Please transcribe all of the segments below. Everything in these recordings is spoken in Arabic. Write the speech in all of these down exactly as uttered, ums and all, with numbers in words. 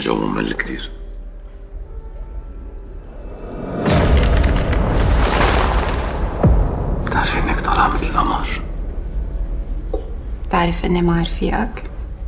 جو ممل كتير. بتعرفي انك طالعة مثل القمر. بتعرف اني مع رفيقك؟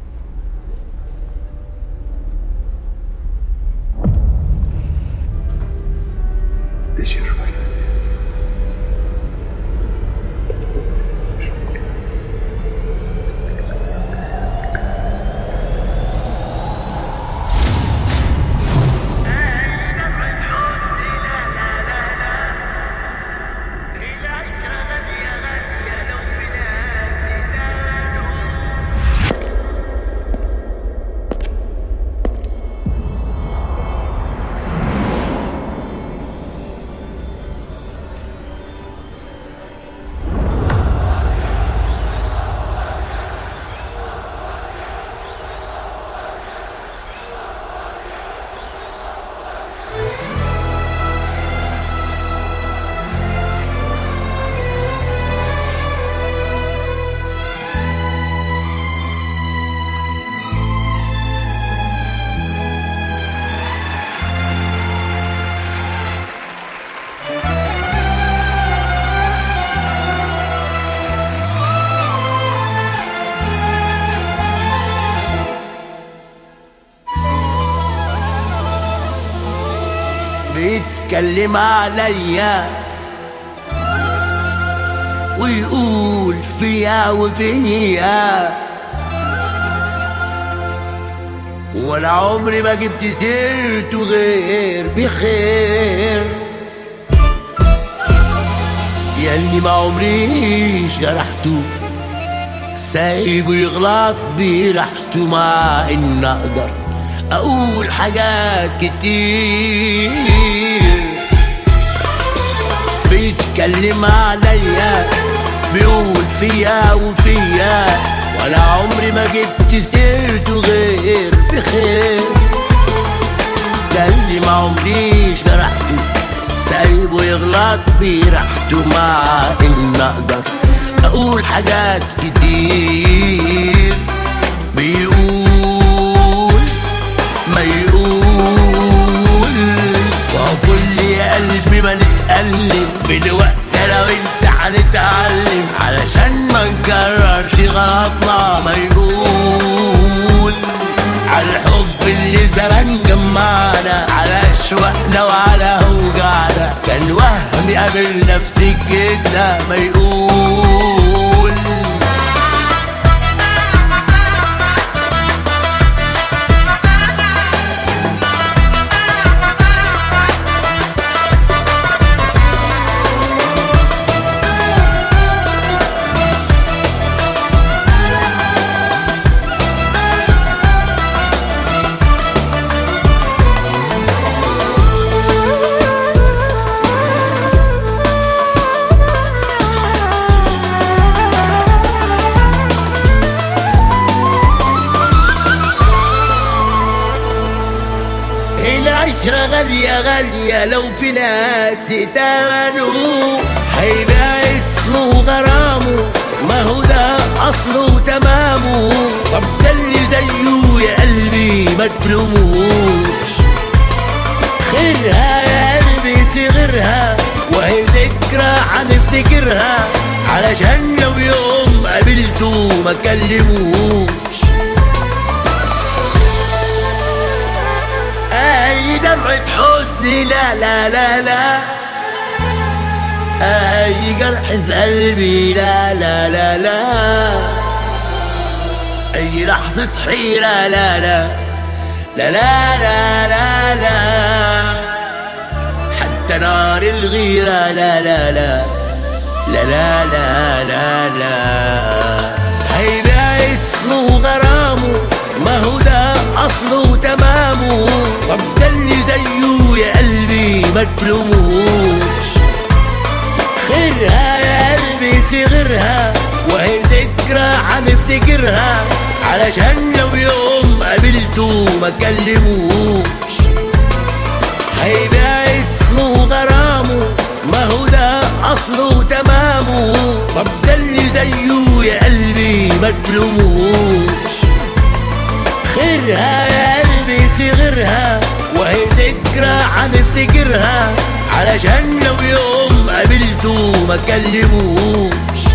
بيتكلم عليا ويقول فيا وفيا، ولا عمري ما جبت سيرته غير بخير، ياللي ما عمري شرحته سايبه يغلط براحته، مع ان اقدر اقول حاجات كتير. بيتكلم عليا بيقول فيا وفيا، ولا عمري ما جبت سيرته غير بخير، ده اللي ما عمري شرحته سايبه يغلط براحته، مع ان اقدر اقول حاجات كتير. بيقول ما يقول، وكل يا قلبي ما نتألم بالوقت انا وانت هنتعلم، علشان ما نكررش غلطنا. ما يقول على الحب اللي زمان جمعنا، على اشواقنا وعلى اوجعنا، كان وهم قابل نفسك كده. ما يقول العشرة غالية غالية، لو في ناس اتمنوا هيبقى اسمه غرامه، ما هو ده أصله تمامه. طب ده اللي زيه يا قلبي ما تلوموش، خيرها يا قلبي في غيرها، وهي ذكرى هنفتكرها، علشان لو يوم قابلته ما كلموش. اي دمعة حزن لا لا لا لا، اي جرح في قلبي لا لا لا لا، اي لحظة حيرة لا لا لا لا لا لا لا، حتى نار الغيرة لا لا لا لا لا لا لا لا، هيبقى اسمه غرامه، ما هو ده أصله تمامه. طب ده اللي زيه يا قلبي ما تلوموش، خيرها يا قلبي في غيرها، وهي ذكرى هنفتكرها، علشان لو يوم قابلته ما كلموش. هيبقى اسمه غرامه، ما هو ده أصله تمامه. طب ده اللي زيه يا قلبي ما تلوموش، خيرها يا قلبي قلبي في غيرها، وهي ذكرى هنفتكرها، علشان لو يوم قابلته ما كلموش.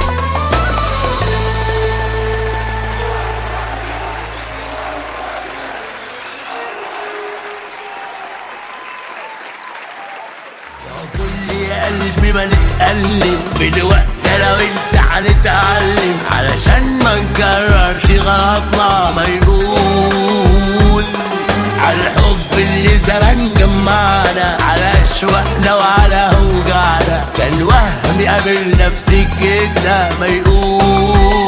كل يا قلبي ما نتقلب بالوقت انا وانت هنتعلم، علشان ما نكررش غلطنا، ما يقول على الحب اللي زمان جمعنا، على اشواقنا وعلى اوجعنا، كان وهم قابل نفسك كده ما يقول.